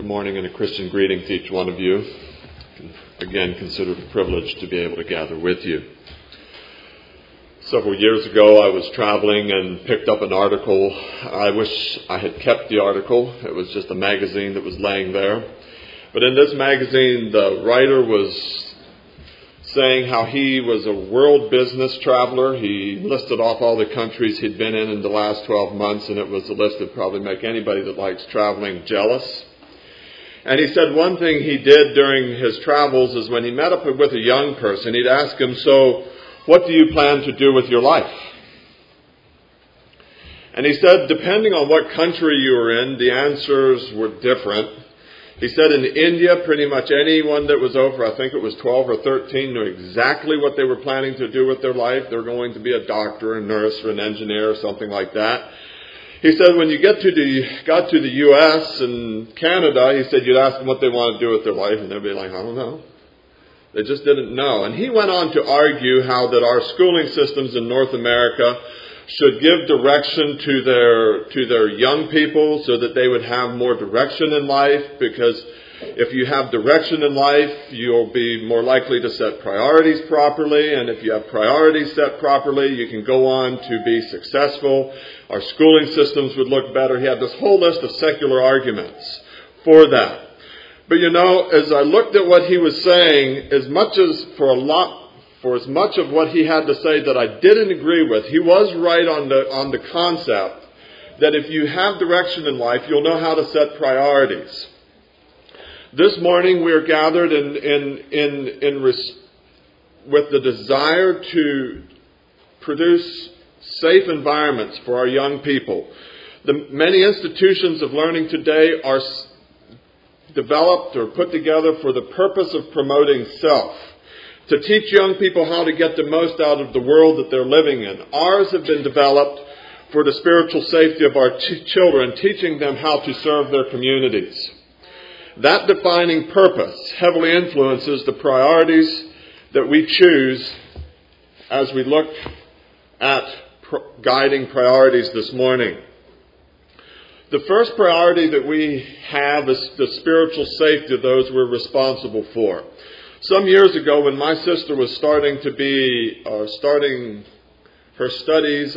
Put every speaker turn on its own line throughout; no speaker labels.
morning and a Christian greeting to each one of you. Again, consider it a privilege to be able to gather with you. Several years ago, I was traveling and picked up an article. I wish I had kept the article. It was just a magazine that was laying there. But in this magazine, the writer was saying how he was a world business traveler. He listed off all the countries he'd been in the last 12 months, and it was a list that would probably make anybody that likes traveling jealous. And he said one thing he did during his travels is when he met up with a young person, he'd ask him, "So, what do you plan to do with your life?" And he said, depending on what country you were in, the answers were different. He said in India, pretty much anyone that was over, I think it was 12 or 13, knew exactly what they were planning to do with their life. They were going to be a doctor, a nurse, or an engineer, or something like that. He said when you got to the U.S. and Canada, he said you'd ask them what they want to do with their life, and they'd be like, I don't know. They just didn't know. And he went on to argue how that our schooling systems in North America should give direction to their young people so that they would have more direction in life, because if you have direction in life, you'll be more likely to set priorities properly, and if you have priorities set properly, you can go on to be successful. Our schooling systems would look better. He had this whole list of secular arguments for that. But as I looked at what he was saying, as much of what he had to say that I didn't agree with, he was right on the concept that if you have direction in life, you'll know how to set priorities. This morning we are gathered with the desire to produce safe environments for our young people. The many institutions of learning today are developed or put together for the purpose of promoting self, to teach young people how to get the most out of the world that they're living in. Ours have been developed for the spiritual safety of our children, teaching them how to serve their communities. That defining purpose heavily influences the priorities that we choose as we look at guiding priorities this morning. The first priority that we have is the spiritual safety of those we're responsible for. Some years ago, when my sister was starting her studies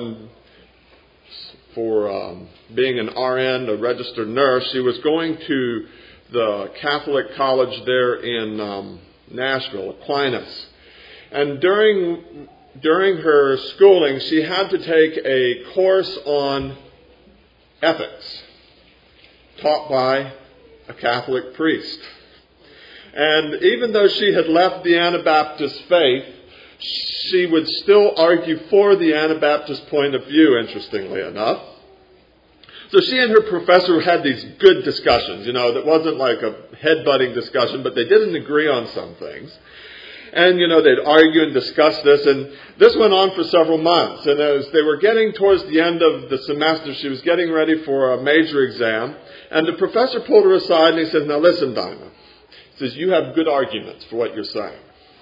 for being an RN, a registered nurse, she was going to the Catholic college there in Nashville, Aquinas. And during her schooling, she had to take a course on ethics, taught by a Catholic priest. And even though she had left the Anabaptist faith, she would still argue for the Anabaptist point of view, interestingly enough. So she and her professor had these good discussions, that wasn't like a head-butting discussion, but they didn't agree on some things. And, they'd argue and discuss this, and this went on for several months. And as they were getting towards the end of the semester, she was getting ready for a major exam, and the professor pulled her aside and he said, "Now listen, Dinah," he says, "you have good arguments for what you're saying.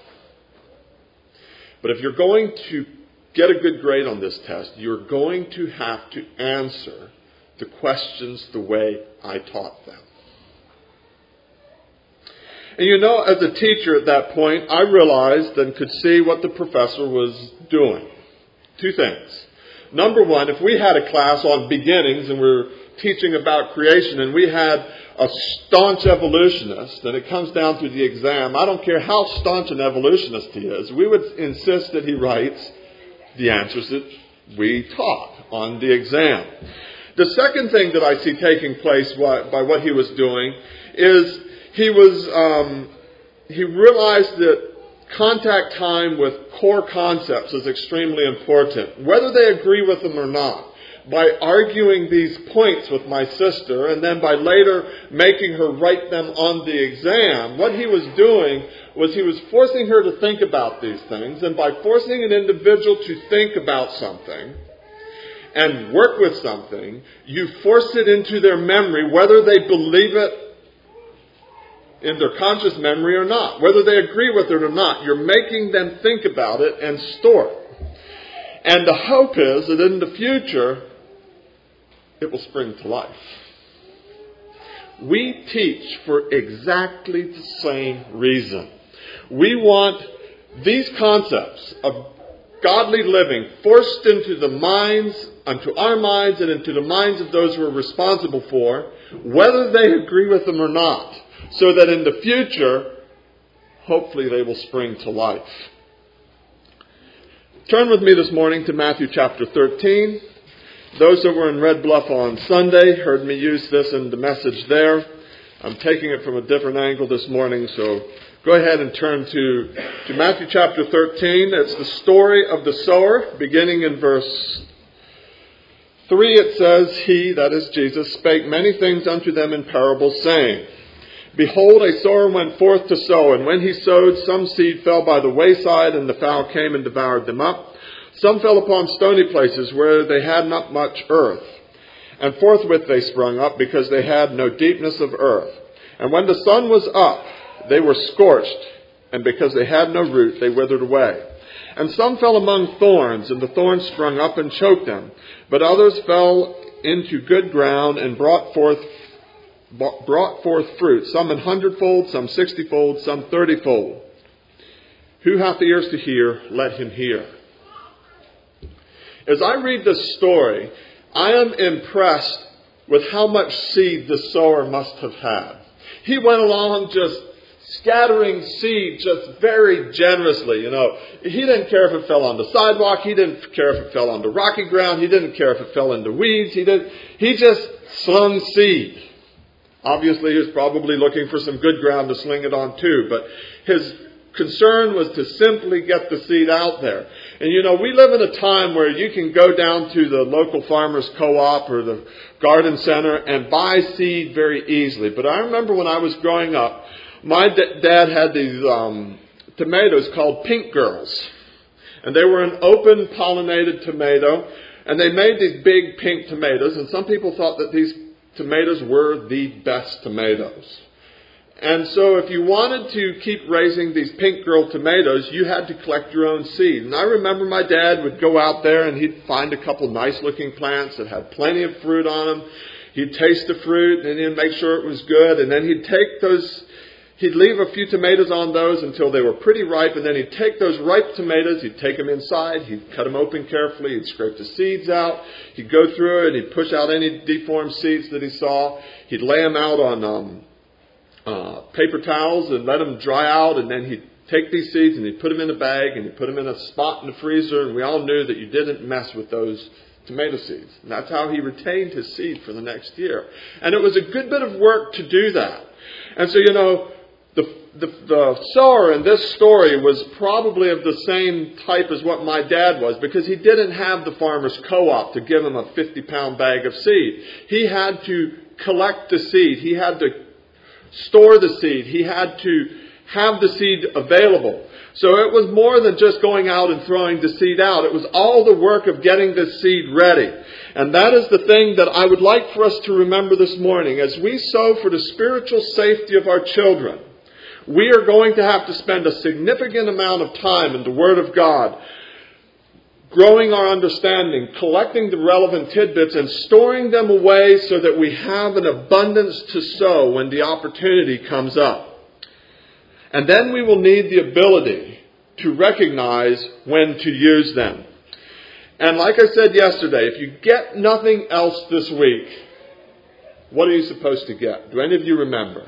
But if you're going to get a good grade on this test, you're going to have to answer the questions the way I taught them." And as a teacher at that point, I realized and could see what the professor was doing. Two things. Number one, if we had a class on beginnings and we're teaching about creation and we had a staunch evolutionist and it comes down to the exam, I don't care how staunch an evolutionist he is, we would insist that he writes the answers that we taught on the exam. The second thing that I see taking place by what he was doing is he realized that contact time with core concepts is extremely important, whether they agree with them or not. By arguing these points with my sister and then by later making her write them on the exam, what he was doing was he was forcing her to think about these things. And by forcing an individual to think about something and work with something, you force it into their memory, whether they believe it in their conscious memory or not. Whether they agree with it or not, you're making them think about it and store it. And the hope is that in the future, it will spring to life. we teach for exactly the same reason. We want these concepts of godly living forced into the minds, unto our minds, and into the minds of those who are responsible for, whether they agree with them or not, so that in the future, hopefully they will spring to life. Turn with me this morning to Matthew chapter 13. Those that were in Red Bluff on Sunday heard me use this in the message there. I'm taking it from a different angle this morning, so go ahead and turn to Matthew chapter 13. It's the story of the sower, beginning in verse 3. It says, He, that is Jesus, spake many things unto them in parables, saying, Behold, a sower went forth to sow, and when he sowed, some seed fell by the wayside, and the fowl came and devoured them up. Some fell upon stony places where they had not much earth, and forthwith they sprung up, because they had no deepness of earth. And when the sun was up, they were scorched, and because they had no root, they withered away. And some fell among thorns, and the thorns sprung up and choked them. But others fell into good ground and brought forth fruit, some 100-fold, some 60-fold, some 30-fold. Who hath ears to hear, let him hear. As I read this story, I am impressed with how much seed the sower must have had. He went along just scattering seed just very generously. He didn't care if it fell on the sidewalk. He didn't care if it fell on the rocky ground. He didn't care if it fell into weeds. He just slung seed. Obviously, he was probably looking for some good ground to sling it on too, but his concern was to simply get the seed out there. And we live in a time where you can go down to the local farmer's co-op or the garden center and buy seed very easily. But I remember when I was growing up, my dad had these tomatoes called Pink Girls. And they were an open pollinated tomato. And they made these big pink tomatoes. And some people thought that these tomatoes were the best tomatoes. And so if you wanted to keep raising these Pink Girl tomatoes, you had to collect your own seed. And I remember my dad would go out there and he'd find a couple nice looking plants that had plenty of fruit on them. He'd taste the fruit and he'd make sure it was good. And then he'd leave a few tomatoes on those until they were pretty ripe. And then he'd take those ripe tomatoes, he'd take them inside, he'd cut them open carefully, he'd scrape the seeds out, he'd go through it, he'd push out any deformed seeds that he saw, he'd lay them out on paper towels and let them dry out, and then he'd take these seeds and he'd put them in a bag and he'd put them in a spot in the freezer, and we all knew that you didn't mess with those tomato seeds. And that's how he retained his seed for the next year. And it was a good bit of work to do that. And so, the sower in this story was probably of the same type as what my dad was, because he didn't have the farmer's co-op to give him a 50-pound bag of seed. He had to collect the seed. He had to store the seed. He had to have the seed available. So it was more than just going out and throwing the seed out. It was all the work of getting this seed ready. And that is the thing that I would like for us to remember this morning. As we sow for the spiritual safety of our children, we are going to have to spend a significant amount of time in the Word of God, growing our understanding, collecting the relevant tidbits, and storing them away so that we have an abundance to sow when the opportunity comes up. And then we will need the ability to recognize when to use them. And like I said yesterday, if you get nothing else this week, what are you supposed to get? Do any of you remember?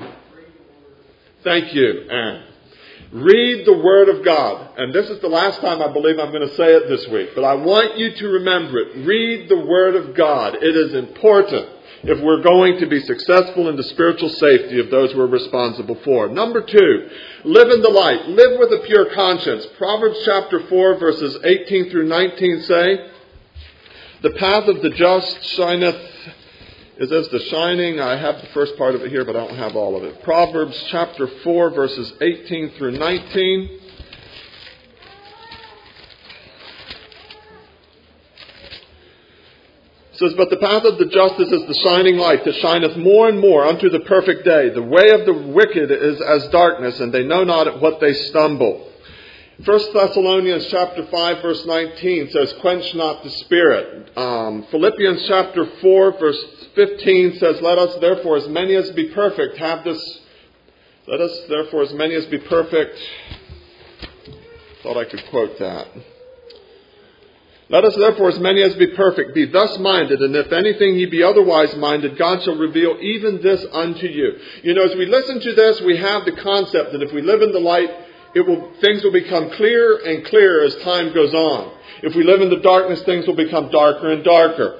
Thank you, Aaron. Read the Word of God. And this is the last time I believe I'm going to say it this week. But I want you to remember it. Read the Word of God. It is important if we're going to be successful in the spiritual safety of those we're responsible for. Number 2, live in the light. Live with a pure conscience. Proverbs chapter 4, verses 18 through 19 say, The path of the just shineth is as the shining. I have the first part of it here, but I don't have all of it. Proverbs chapter 4, verses 18 through 19. It says, But the path of the just is as the shining light, that shineth more and more unto the perfect day. The way of the wicked is as darkness, and they know not at what they stumble. 1 Thessalonians chapter 5 verse 19 says, quench not the spirit. Philippians chapter 4 verse 15 says, let us therefore as many as be perfect let us therefore as many as be perfect. Thought I could quote that. Let us therefore as many as be perfect be thus minded, and if anything ye be otherwise minded, God shall reveal even this unto you. You know, as we listen to this, we have the concept that if we live in the light, things will become clearer and clearer as time goes on. If we live in the darkness, things will become darker and darker.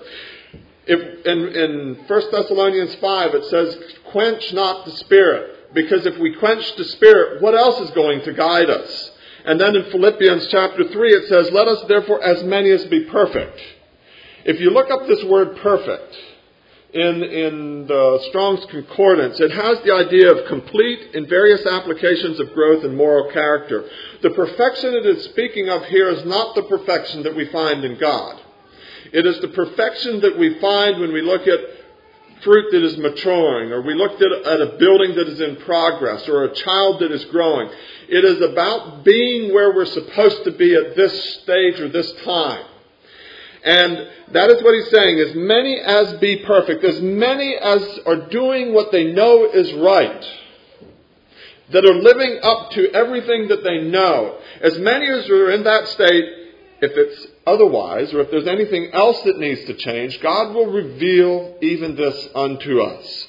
In 1 Thessalonians 5, it says, quench not the spirit. Because if we quench the spirit, what else is going to guide us? And then in Philippians chapter 3, it says, let us therefore as many as be perfect. If you look up this word perfect in the Strong's Concordance, it has the idea of complete in various applications of growth and moral character. The perfection it is speaking of here is not the perfection that we find in God. It is the perfection that we find when we look at fruit that is maturing, or we looked at a building that is in progress, or a child that is growing. It is about being where we're supposed to be at this stage or this time. And that is what he's saying. As many as be perfect, as many as are doing what they know is right, that are living up to everything that they know, as many as are in that state, if it's otherwise, or if there's anything else that needs to change, God will reveal even this unto us.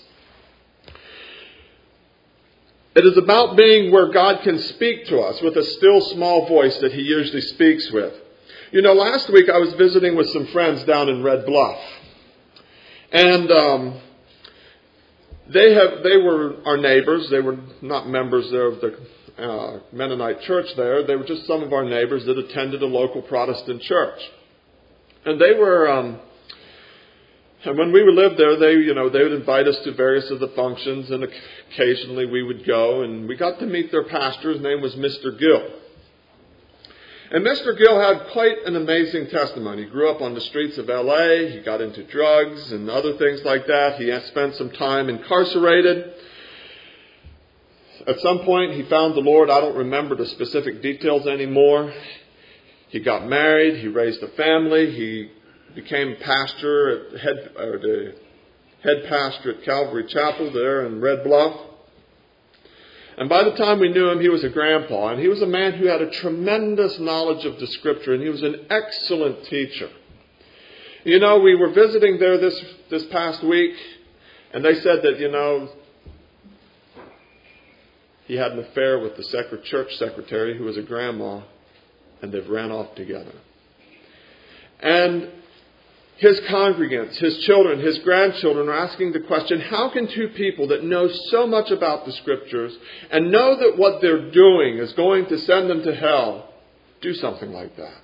It is about being where God can speak to us with a still small voice that He usually speaks with. You know, last week I was visiting with some friends down in Red Bluff. And they were our neighbors. They were not members there of the Mennonite church there. They were just some of our neighbors that attended a local Protestant church. And they were, and when we lived there, they would invite us to various of the functions, and occasionally we would go, and we got to meet their pastor. His name was Mr. Gill. And Mr. Gill had quite an amazing testimony. He grew up on the streets of L.A. He got into drugs and other things like that. He had spent some time incarcerated. At some point, he found the Lord. I don't remember the specific details anymore. He got married. He raised a family. He became pastor the head pastor at Calvary Chapel there in Red Bluff. And by the time we knew him, he was a grandpa. And he was a man who had a tremendous knowledge of the Scripture. And he was an excellent teacher. You know, we were visiting there this past week. And they said that, he had an affair with the church secretary who was a grandma. And they've ran off together. And his congregants, his children, his grandchildren are asking the question, how can two people that know so much about the Scriptures and know that what they're doing is going to send them to hell do something like that?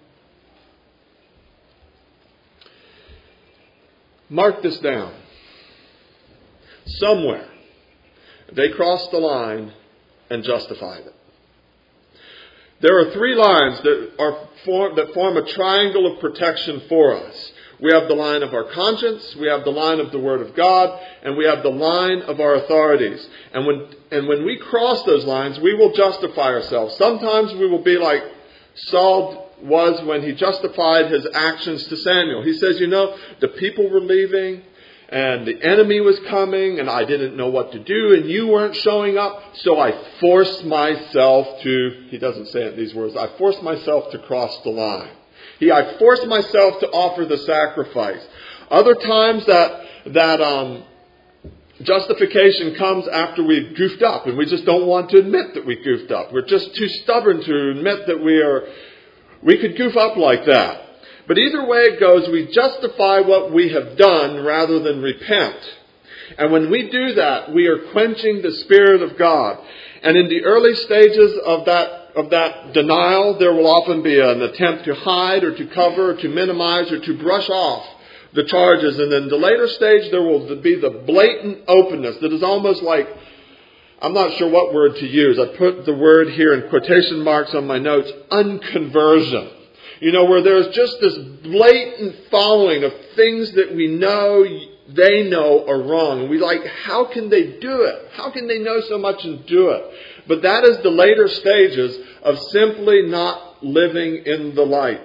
Mark this down. Somewhere they crossed the line and justified it. There are three lines that form a triangle of protection for us. We have the line of our conscience, we have the line of the Word of God, and we have the line of our authorities. And when we cross those lines, we will justify ourselves. Sometimes we will be like Saul was when he justified his actions to Samuel. He says, the people were leaving, and the enemy was coming, and I didn't know what to do, and you weren't showing up, so I forced myself to, he doesn't say it in these words, I forced myself to cross the line. I forced myself to offer the sacrifice. Other times that justification comes after we've goofed up, and we just don't want to admit that we goofed up. We're just too stubborn to admit that we could goof up like that. But either way it goes, we justify what we have done rather than repent. And when we do that, we are quenching the Spirit of God. And in the early stages of that denial, there will often be an attempt to hide or to cover or to minimize or to brush off the charges. And in the later stage, there will be the blatant openness that is almost like, I'm not sure what word to use. I put the word here in quotation marks on my notes, unconversion. Where there's just this blatant following of things that we know they know are wrong. And we like, how can they do it? How can they know so much and do it? But that is the later stages of simply not living in the light.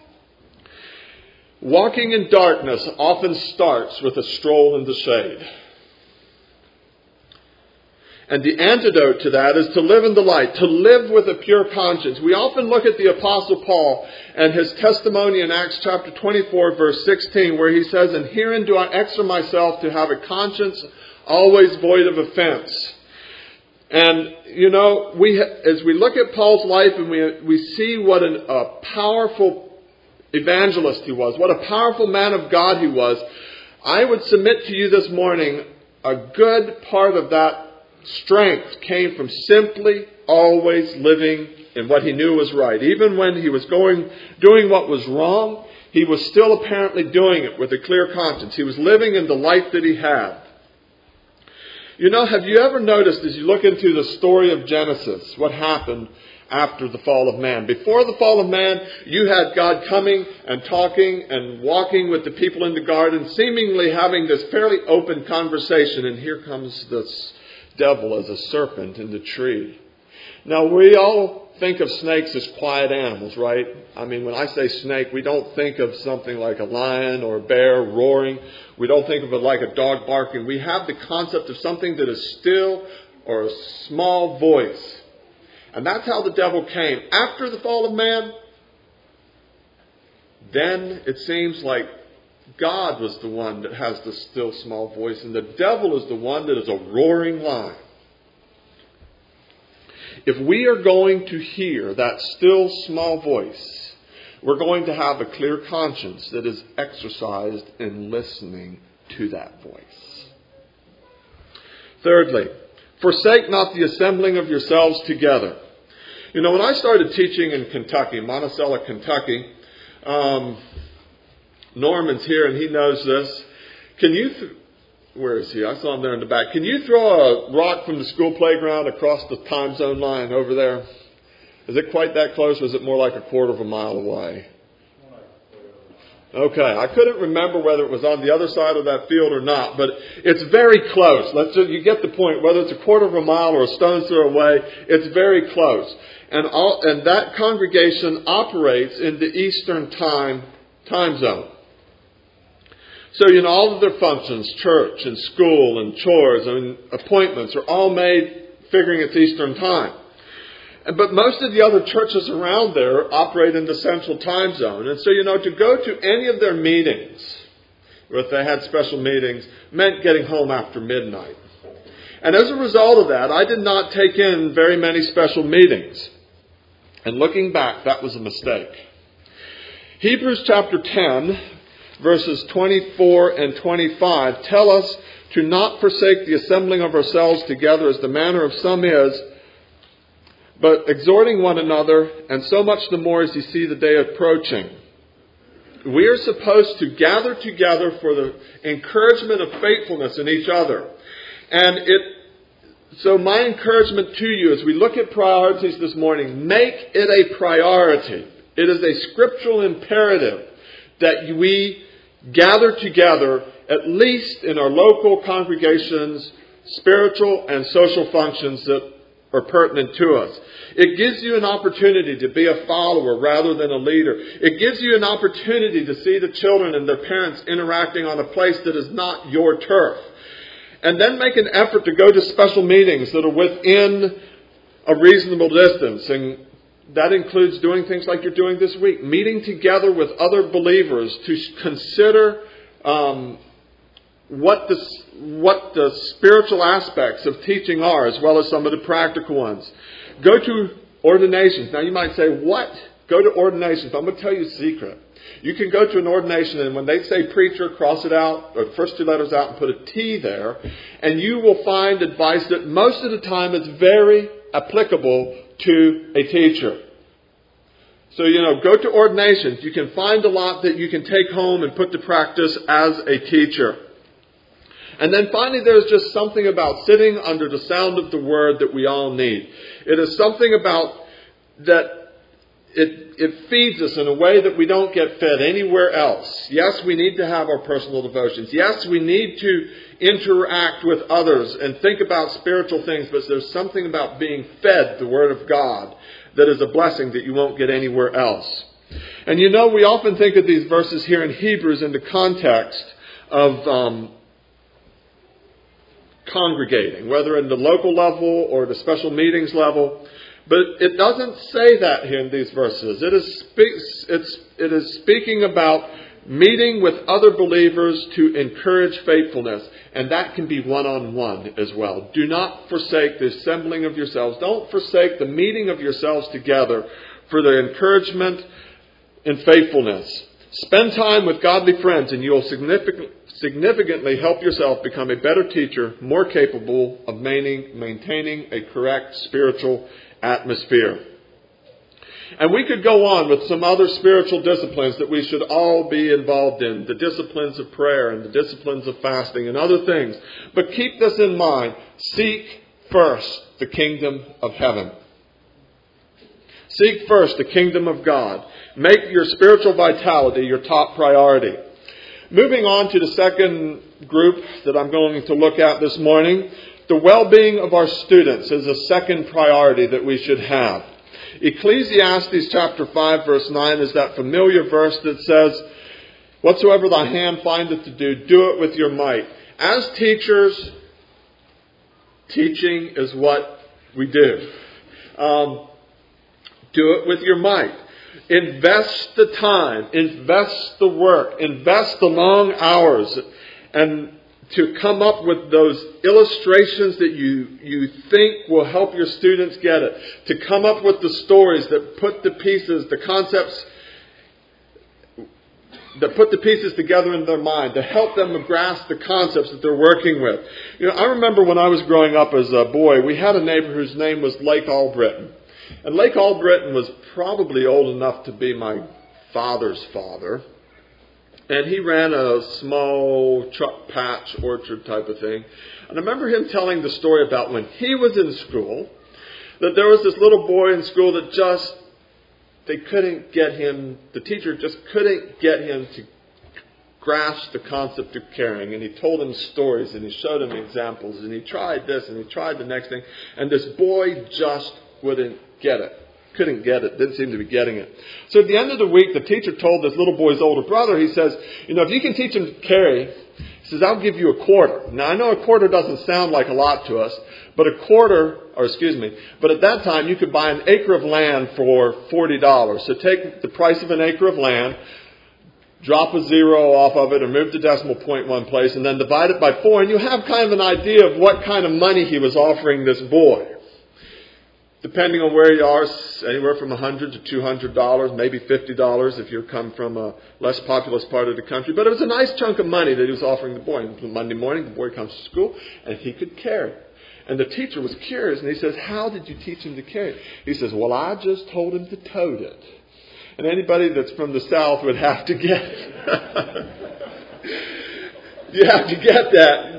Walking in darkness often starts with a stroll in the shade. And the antidote to that is to live in the light, to live with a pure conscience. We often look at the Apostle Paul and his testimony in Acts chapter 24, verse 16, where he says, "And herein do I exhort myself to have a conscience always void of offense." And, you know, as we look at Paul's life and we see what a powerful evangelist he was, what a powerful man of God he was, I would submit to you this morning, a good part of that strength came from simply always living in what he knew was right. Even when he was doing what was wrong, he was still apparently doing it with a clear conscience. He was living in the light that he had. You know, have you ever noticed as you look into the story of Genesis, what happened after the fall of man? Before the fall of man, you had God coming and talking and walking with the people in the garden, seemingly having this fairly open conversation, and here comes this devil as a serpent in the tree. Now, we all think of snakes as quiet animals, right? I mean, when I say snake, we don't think of something like a lion or a bear roaring. We don't think of it like a dog barking. We have the concept of something that is still or a small voice. And that's how the devil came. After the fall of man, then it seems like God was the one that has the still small voice, and the devil is the one that is a roaring lion. If we are going to hear that still small voice, we're going to have a clear conscience that is exercised in listening to that voice. Thirdly, forsake not the assembling of yourselves together. You know, when I started teaching in Kentucky, Monticello, Kentucky, Norman's here and he knows this. Where is he? I saw him there in the back. Can you throw a rock from the school playground across the time zone line over there? Is it quite that close, or is it more like a quarter of a mile away? Okay, I couldn't remember whether it was on the other side of that field or not, but it's very close. You get the point. Whether it's a quarter of a mile or a stone's throw away, it's very close. And that congregation operates in the Eastern time zone. So, you know, all of their functions, church and school and chores and appointments are all made figuring it's Eastern time. But most of the other churches around there operate in the Central time zone. And so, you know, to go to any of their meetings, or if they had special meetings, meant getting home after midnight. And as a result of that, I did not take in very many special meetings. And looking back, that was a mistake. Hebrews chapter 10, verses 24 and 25 tell us to not forsake the assembling of ourselves together as the manner of some is, but exhorting one another, and so much the more as you see the day approaching. We are supposed to gather together for the encouragement of faithfulness in each other. So my encouragement to you as we look at priorities this morning, make it a priority. It is a scriptural imperative that we gather together, at least in our local congregations, spiritual and social functions that are pertinent to us. It gives you an opportunity to be a follower rather than a leader. It gives you an opportunity to see the children and their parents interacting on a place that is not your turf. And then make an effort to go to special meetings that are within a reasonable distance. And that includes doing things like you're doing this week. Meeting together with other believers to consider what the spiritual aspects of teaching are, as well as some of the practical ones. Go to ordinations. Now you might say, what? Go to ordinations. I'm going to tell you a secret. You can go to an ordination and when they say preacher, cross it out, or the first two letters out and put a T there, and you will find advice that most of the time is very applicable to a teacher. So, you know, go to ordinations. You can find a lot that you can take home and put to practice as a teacher. And then finally, there's just something about sitting under the sound of the word that we all need. It is something about that it it feeds us in a way that we don't get fed anywhere else. Yes, we need to have our personal devotions. Yes, we need to interact with others and think about spiritual things, but there's something about being fed the Word of God that is a blessing that you won't get anywhere else. And we often think of these verses here in Hebrews in the context of congregating, whether in the local level or the special meetings level. But it doesn't say that here in these verses. It is speaking about meeting with other believers to encourage faithfulness. And that can be one-on-one as well. Do not forsake the assembling of yourselves. Don't forsake the meeting of yourselves together for the encouragement and faithfulness. Spend time with godly friends and you'll significantly help yourself become a better teacher, more capable of maintaining a correct spiritual atmosphere. And we could go on with some other spiritual disciplines that we should all be involved in. The disciplines of prayer and the disciplines of fasting and other things. But keep this in mind. Seek first the kingdom of heaven. Seek first the kingdom of God. Make your spiritual vitality your top priority. Moving on to the second group that I'm going to look at this morning. The well-being of our students is a second priority that we should have. Ecclesiastes chapter 5 verse 9 is that familiar verse that says, "Whatsoever thy hand findeth to do, do it with your might." As teachers, teaching is what we do. Do it with your might. Invest the time, invest the work, invest the long hours, and to come up with those illustrations that you think will help your students get it. To come up with the stories that put the pieces, the concepts, that put the pieces together in their mind. To help them grasp the concepts that they're working with. I remember when I was growing up as a boy, we had a neighbor whose name was Lake Albritton. And Lake Albritton was probably old enough to be my father's father. And he ran a small truck patch orchard type of thing. And I remember him telling the story about when he was in school, that there was this little boy in school that the teacher just couldn't get him to grasp the concept of caring. And he told him stories and he showed him examples. And he tried this and he tried the next thing. And this boy just wouldn't get it. Couldn't get it. Didn't seem to be getting it. So at the end of the week, the teacher told this little boy's older brother, he says, if you can teach him to carry, he says, I'll give you a quarter. Now, I know a quarter doesn't sound like a lot to us, but but at that time, you could buy an acre of land for $40. So take the price of an acre of land, drop a zero off of it, or move the decimal point one place, and then divide it by 4, and you have kind of an idea of what kind of money he was offering this boy. Depending on where you are, anywhere from $100 to $200, maybe $50 if you come from a less populous part of the country. But it was a nice chunk of money that he was offering the boy. And Monday morning, the boy comes to school, and he could carry. And the teacher was curious, and he says, "How did you teach him to carry?" He says, "Well, I just told him to tote it." And anybody that's from the South would have to get it. You have to get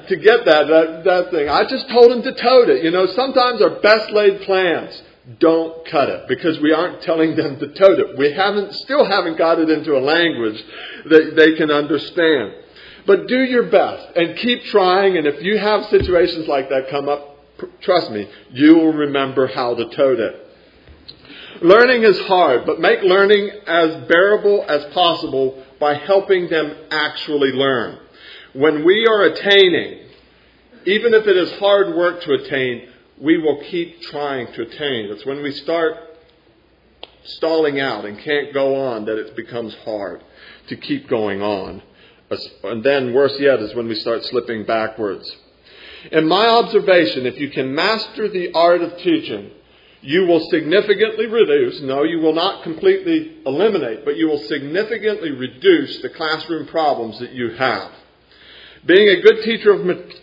that thing. I just told him to tote it. Sometimes our best laid plans don't cut it because we aren't telling them to tote it. We still haven't got it into a language that they can understand. But do your best and keep trying. And if you have situations like that come up, trust me, you will remember how to tote it. Learning is hard, but make learning as bearable as possible by helping them actually learn. When we are attaining, even if it is hard work to attain, we will keep trying to attain. It's when we start stalling out and can't go on that it becomes hard to keep going on. And then worse yet is when we start slipping backwards. In my observation, if you can master the art of teaching, you will significantly reduce, no, you will not completely eliminate, but you will significantly reduce the classroom problems that you have. Being a good teacher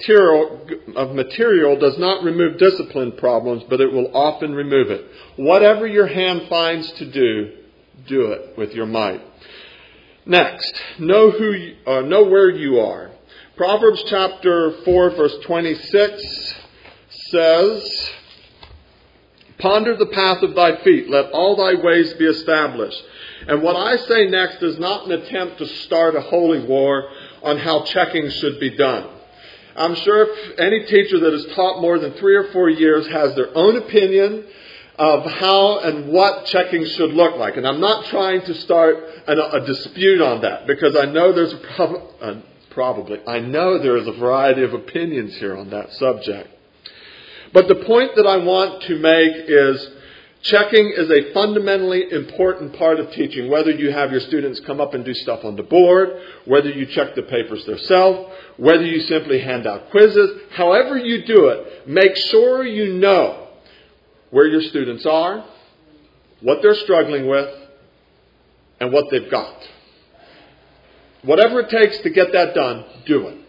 of material does not remove discipline problems, but it will often remove it. Whatever your hand finds to do, do it with your might. Next, know where you are. Proverbs chapter 4, verse 26 says, Ponder the path of thy feet. Let all thy ways be established. And what I say next is not an attempt to start a holy war on how checking should be done. I'm sure if any teacher that has taught more than 3 or 4 years has their own opinion of how and what checking should look like. And I'm not trying to start a dispute on that, because I know there's I know there is a variety of opinions here on that subject. But the point that I want to make is checking is a fundamentally important part of teaching, whether you have your students come up and do stuff on the board, whether you check the papers themselves, whether you simply hand out quizzes. However you do it, make sure you know where your students are, what they're struggling with, and what they've got. Whatever it takes to get that done, do it.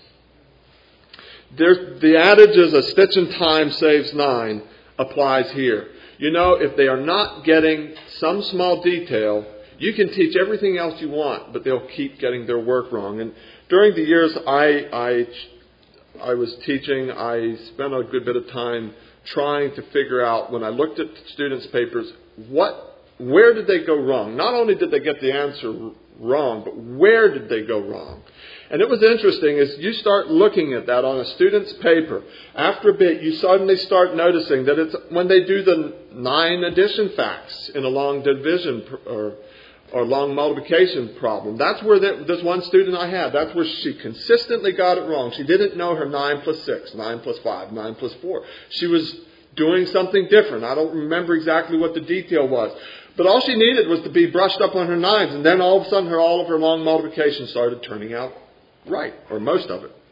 The adage is a stitch in time saves 9 applies here. You know, if they are not getting some small detail, you can teach everything else you want, but they'll keep getting their work wrong. And during the years I was teaching, I spent a good bit of time trying to figure out, when I looked at students' papers, where did they go wrong? Not only did they get the answer wrong, but where did they go wrong? And it was interesting, as you start looking at that on a student's paper, after a bit you suddenly start noticing that it's when they do the 9 addition facts in a long division or long multiplication problem. That's where this one student I had, that's where she consistently got it wrong. She didn't know her 9 plus 6, 9 plus 5, 9 plus 4. She was doing something different. I don't remember exactly what the detail was. But all she needed was to be brushed up on her 9s, and then all of a sudden all of her long multiplication started turning out right, or most of it.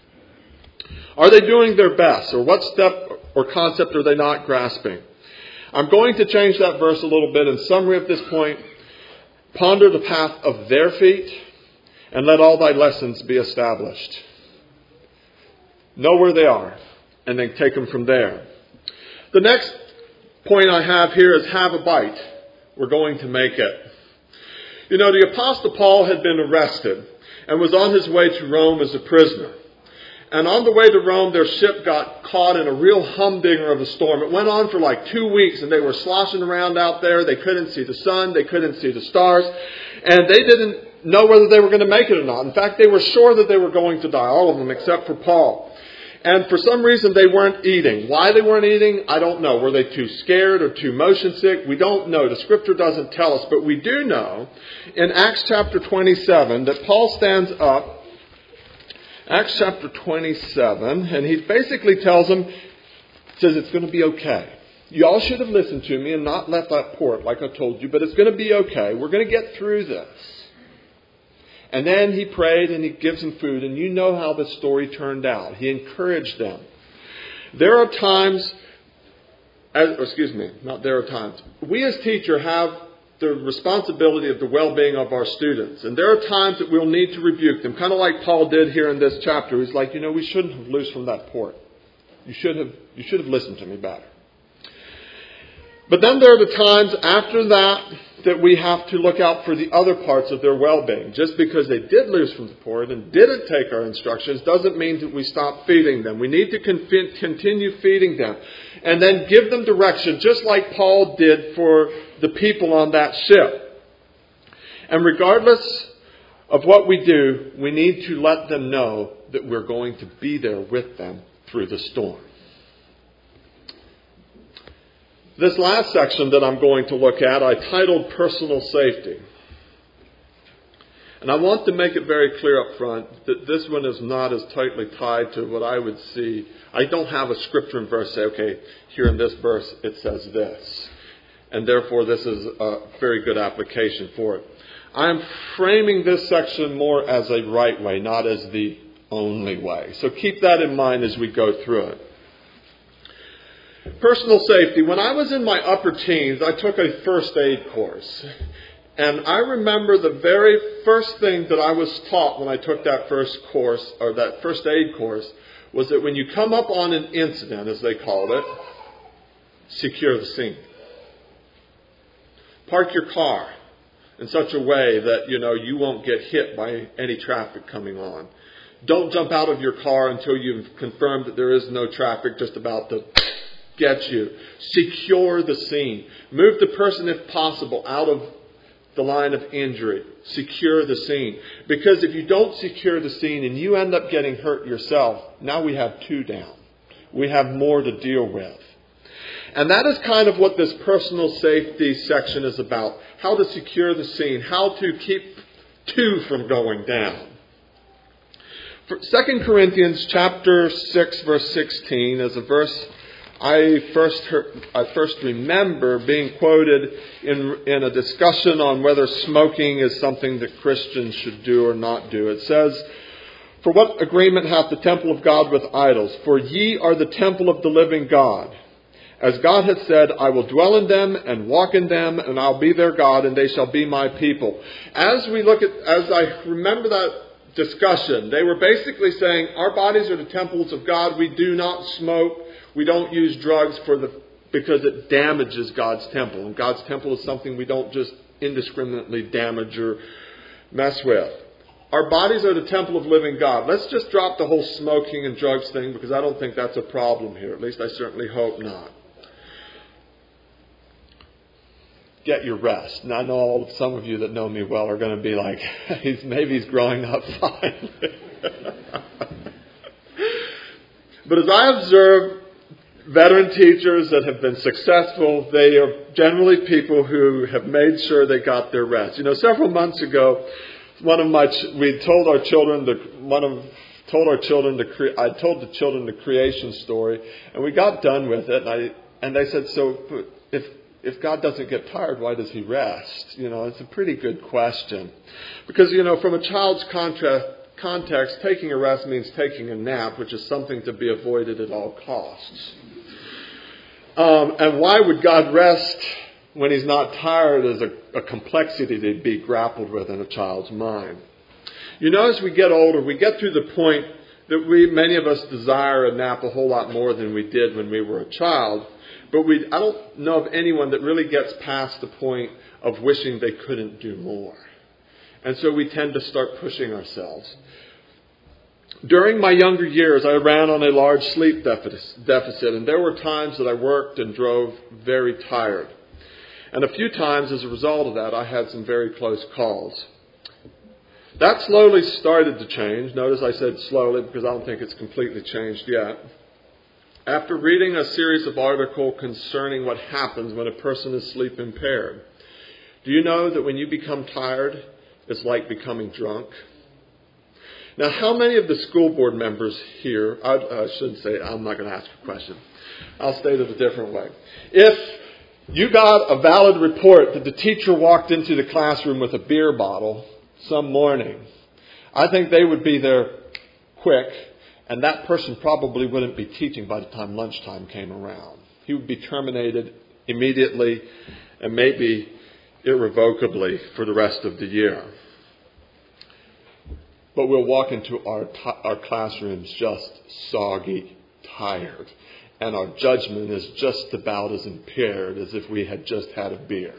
Are they doing their best? Or what step or concept are they not grasping? I'm going to change that verse a little bit. In summary at this point, ponder the path of their feet, and let all thy lessons be established. Know where they are, and then take them from there. The next point I have here is have a bite. We're going to make it. You know, the Apostle Paul had been arrested and was on his way to Rome as a prisoner. And on the way to Rome, their ship got caught in a real humdinger of a storm. It went on for like 2 weeks, and they were sloshing around out there. They couldn't see the sun. They couldn't see the stars. And they didn't know whether they were going to make it or not. In fact, they were sure that they were going to die, all of them except for Paul. And for some reason, they weren't eating. Why they weren't eating, I don't know. Were they too scared or too motion sick? We don't know. The Scripture doesn't tell us. But we do know in Acts chapter 27 that Paul stands up, Acts chapter 27, and he basically tells them, says it's going to be okay. You all should have listened to me and not left that port like I told you, but it's going to be okay. We're going to get through this. And then he prayed and he gives them food, and you know how the story turned out. He encouraged them. There are times, we as teachers have the responsibility of the well-being of our students. And there are times that we'll need to rebuke them, kind of like Paul did here in this chapter. He's like, we shouldn't have loosed from that port. You should have listened to me better. But then there are the times after that we have to look out for the other parts of their well-being. Just because they did loose from the port and didn't take our instructions doesn't mean that we stop feeding them. We need to continue feeding them and then give them direction, just like Paul did for the people on that ship. And regardless of what we do, we need to let them know that we're going to be there with them through the storm. This last section that I'm going to look at, I titled Personal Safety. And I want to make it very clear up front that this one is not as tightly tied to what I would see. I don't have a scripture and verse say, okay, here in this verse it says this. And therefore this is a very good application for it. I'm framing this section more as a right way, not as the only way. So keep that in mind as we go through it. Personal safety. When I was in my upper teens, I took a first aid course. And I remember the very first thing that I was taught when I took that first course, or that first aid course, was that when you come up on an incident, as they called it, secure the scene. Park your car in such a way that, you won't get hit by any traffic coming on. Don't jump out of your car until you've confirmed that there is no traffic just about to get you. Secure the scene. Move the person, if possible, out of the line of injury. Secure the scene. Because if you don't secure the scene and you end up getting hurt yourself, now we have two down. We have more to deal with. And that is kind of what this personal safety section is about. How to secure the scene. How to keep two from going down. 2 Corinthians chapter 6, verse 16 is a verse I first remember being quoted in a discussion on whether smoking is something that Christians should do or not do. It says, "For what agreement hath the temple of God with idols? For ye are the temple of the living God. As God hath said, I will dwell in them and walk in them, and I'll be their God, and they shall be my people." As I remember that discussion, they were basically saying, our bodies are the temples of God. We do not smoke. We don't use drugs because it damages God's temple. And God's temple is something we don't just indiscriminately damage or mess with. Our bodies are the temple of living God. Let's just drop the whole smoking and drugs thing, because I don't think that's a problem here. At least I certainly hope not. Get your rest. And I know some of you that know me well are going to be like, maybe he's growing up finally. But as I observe veteran teachers that have been successful, they are generally people who have made sure they got their rest. Several months ago, I told the children the creation story, and we got done with it, and they said, so if God doesn't get tired, why does he rest? It's a pretty good question. Because, from a child's context, taking a rest means taking a nap, which is something to be avoided at all costs. And why would God rest when he's not tired is a complexity to be grappled with in a child's mind. As we get older, we get to the point that many of us desire a nap a whole lot more than we did when we were a child. But I don't know of anyone that really gets past the point of wishing they couldn't do more. And so we tend to start pushing ourselves. During my younger years, I ran on a large sleep deficit, and there were times that I worked and drove very tired. And a few times as a result of that, I had some very close calls. That slowly started to change. Notice I said slowly because I don't think it's completely changed yet. After reading a series of articles concerning what happens when a person is sleep impaired. Do you know that when you become tired, it's like becoming drunk? Now, how many of the school board members here, I shouldn't say, I'm not going to ask a question. I'll state it a different way. If you got a valid report that the teacher walked into the classroom with a beer bottle some morning, I think they would be there quick, and that person probably wouldn't be teaching by the time lunchtime came around. He would be terminated immediately and maybe irrevocably for the rest of the year. But we'll walk into our classrooms just soggy, tired. And our judgment is just about as impaired as if we had just had a beer.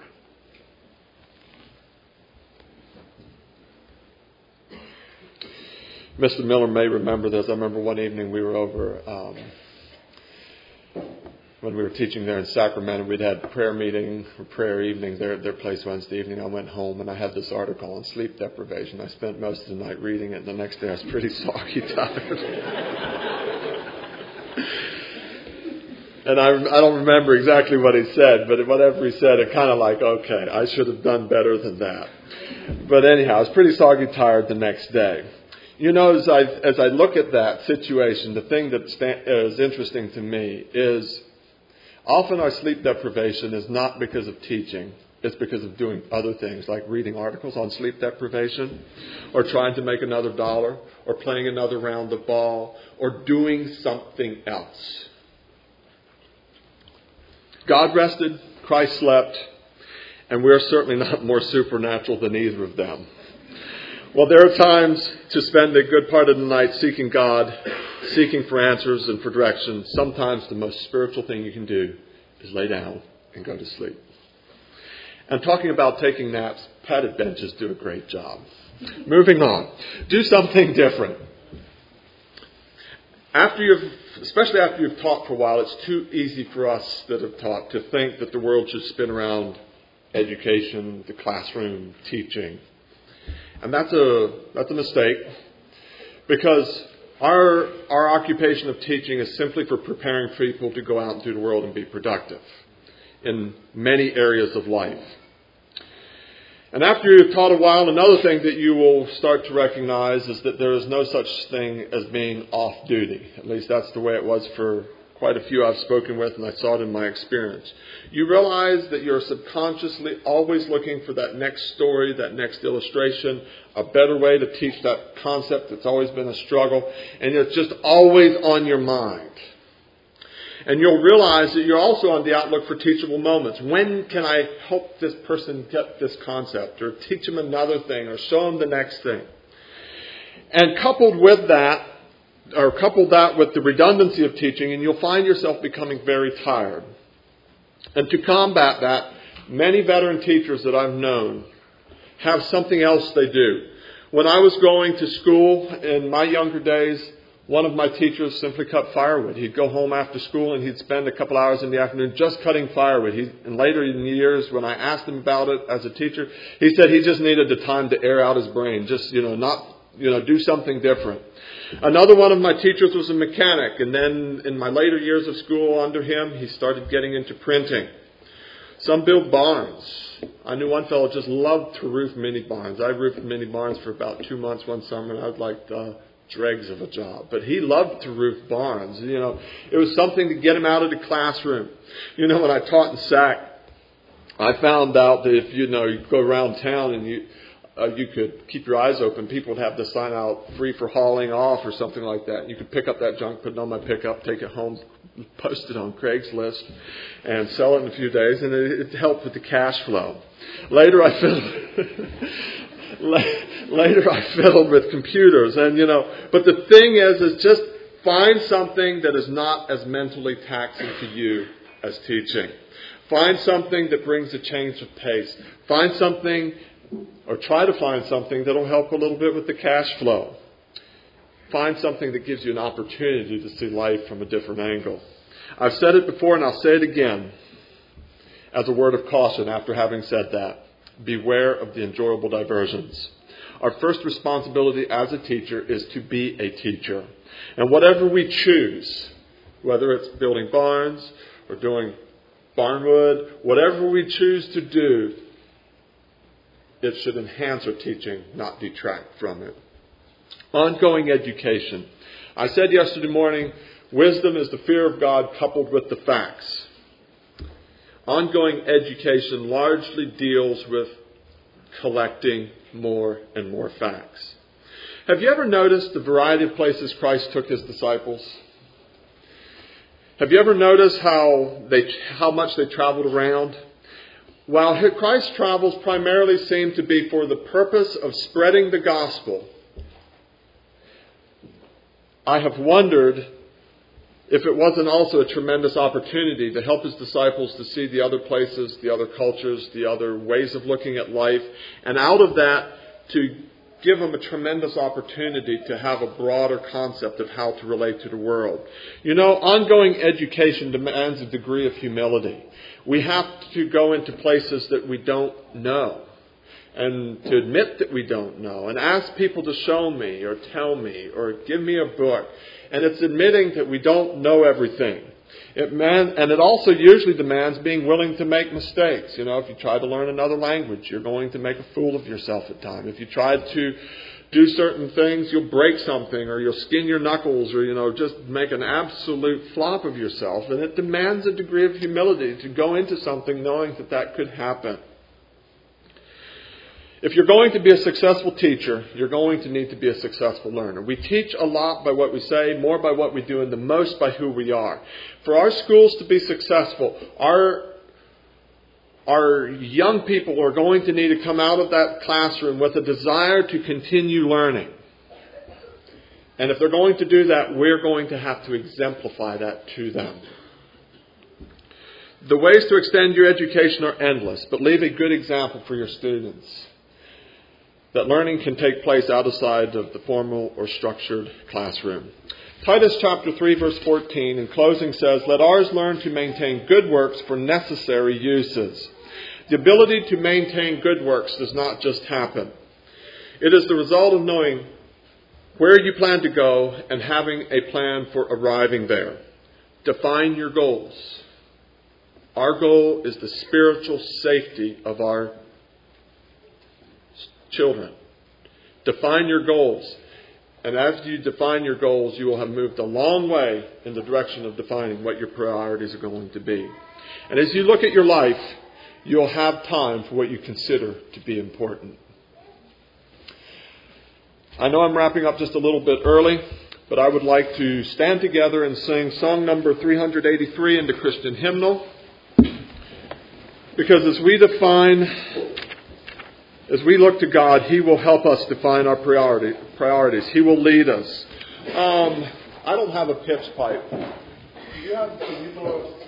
Mr. Miller may remember this. I remember one evening we were over, when we were teaching there in Sacramento, we'd had prayer meeting or prayer evening there at their place Wednesday evening. I went home and I had this article on sleep deprivation. I spent most of the night reading it, and the next day I was pretty soggy tired. And I don't remember exactly what he said, but whatever he said, it kind of like, okay, I should have done better than that. But anyhow, I was pretty soggy tired the next day. As I look at that situation, the thing that is interesting to me is often our sleep deprivation is not because of teaching. It's because of doing other things, like reading articles on sleep deprivation, or trying to make another dollar, or playing another round of ball, or doing something else. God rested, Christ slept, and we're certainly not more supernatural than either of them. Well, there are times to spend a good part of the night seeking God, seeking for answers and for direction. Sometimes the most spiritual thing you can do is lay down and go to sleep. And talking about taking naps, padded benches do a great job. Moving on. Do something different. especially after you've taught for a while, it's too easy for us that have taught to think that the world should spin around education, the classroom, teaching. And that's a mistake, because our occupation of teaching is simply for preparing people to go out into the world and be productive in many areas of life. And after you've taught a while, another thing that you will start to recognize is that there is no such thing as being off-duty. At least that's the way it was for quite a few I've spoken with, and I saw it in my experience. You realize that you're subconsciously always looking for that next story, that next illustration, a better way to teach that concept that's always been a struggle, and it's just always on your mind. And you'll realize that you're also on the outlook for teachable moments. When can I help this person get this concept, or teach them another thing, or show them the next thing? And couple that with the redundancy of teaching, and you'll find yourself becoming very tired. And to combat that, many veteran teachers that I've known have something else they do. When I was going to school in my younger days, one of my teachers simply cut firewood. He'd go home after school and he'd spend a couple hours in the afternoon just cutting firewood. And later in the years, when I asked him about it as a teacher, he said he just needed the time to air out his brain, just, do something different. Another one of my teachers was a mechanic, and then in my later years of school under him, he started getting into printing. Some built barns. I knew one fellow just loved to roof mini barns. I roofed mini barns for about 2 months one summer, and I was like dregs of a job. But he loved to roof barns. It was something to get him out of the classroom. When I taught in SAC, I found out that if you go around town and you could keep your eyes open, people would have the sign out, free for hauling off or something like that. You could pick up that junk, put it on my pickup, take it home, post it on Craigslist, and sell it in a few days, and it helped with the cash flow. Later I fiddled with computers, but the thing is just find something that is not as mentally taxing to you as teaching. Find something that brings a change of pace. Find something, or try to find something that will help a little bit with the cash flow. Find something that gives you an opportunity to see life from a different angle. I've said it before and I'll say it again as a word of caution after having said that. Beware of the enjoyable diversions. Our first responsibility as a teacher is to be a teacher. And whatever we choose, whether it's building barns or doing barnwood, whatever we choose to do, it should enhance our teaching, not detract from it. Ongoing education. I said yesterday morning, wisdom is the fear of God coupled with the facts. Ongoing education largely deals with collecting more and more facts. Have you ever noticed the variety of places Christ took his disciples? Have you ever noticed how much they traveled around? While Christ's travels primarily seem to be for the purpose of spreading the gospel, I have wondered if it wasn't also a tremendous opportunity to help his disciples to see the other places, the other cultures, the other ways of looking at life, and out of that to give them a tremendous opportunity to have a broader concept of how to relate to the world. Ongoing education demands a degree of humility. We have to go into places that we don't know, and to admit that we don't know, and ask people to show me or tell me or give me a book. And it's admitting that we don't know everything. And it also usually demands being willing to make mistakes. If you try to learn another language, you're going to make a fool of yourself at times. If you try to do certain things, you'll break something, or you'll skin your knuckles, or, just make an absolute flop of yourself. And it demands a degree of humility to go into something knowing that could happen. If you're going to be a successful teacher, you're going to need to be a successful learner. We teach a lot by what we say, more by what we do, and the most by who we are. For our schools to be successful, our young people are going to need to come out of that classroom with a desire to continue learning. And if they're going to do that, we're going to have to exemplify that to them. The ways to extend your education are endless, but leave a good example for your students. That learning can take place outside of the formal or structured classroom. Titus chapter 3 verse 14 in closing says, "Let ours learn to maintain good works for necessary uses." The ability to maintain good works does not just happen. It is the result of knowing where you plan to go and having a plan for arriving there. Define your goals. Our goal is the spiritual safety of our children. Define your goals. And as you define your goals, you will have moved a long way in the direction of defining what your priorities are going to be. And as you look at your life, you'll have time for what you consider to be important. I know I'm wrapping up just a little bit early, but I would like to stand together and sing song number 383 in the Christian hymnal. Because as we look to God, He will help us define our priorities. He will lead us. I don't have a pitch pipe. Do you have? Can you blow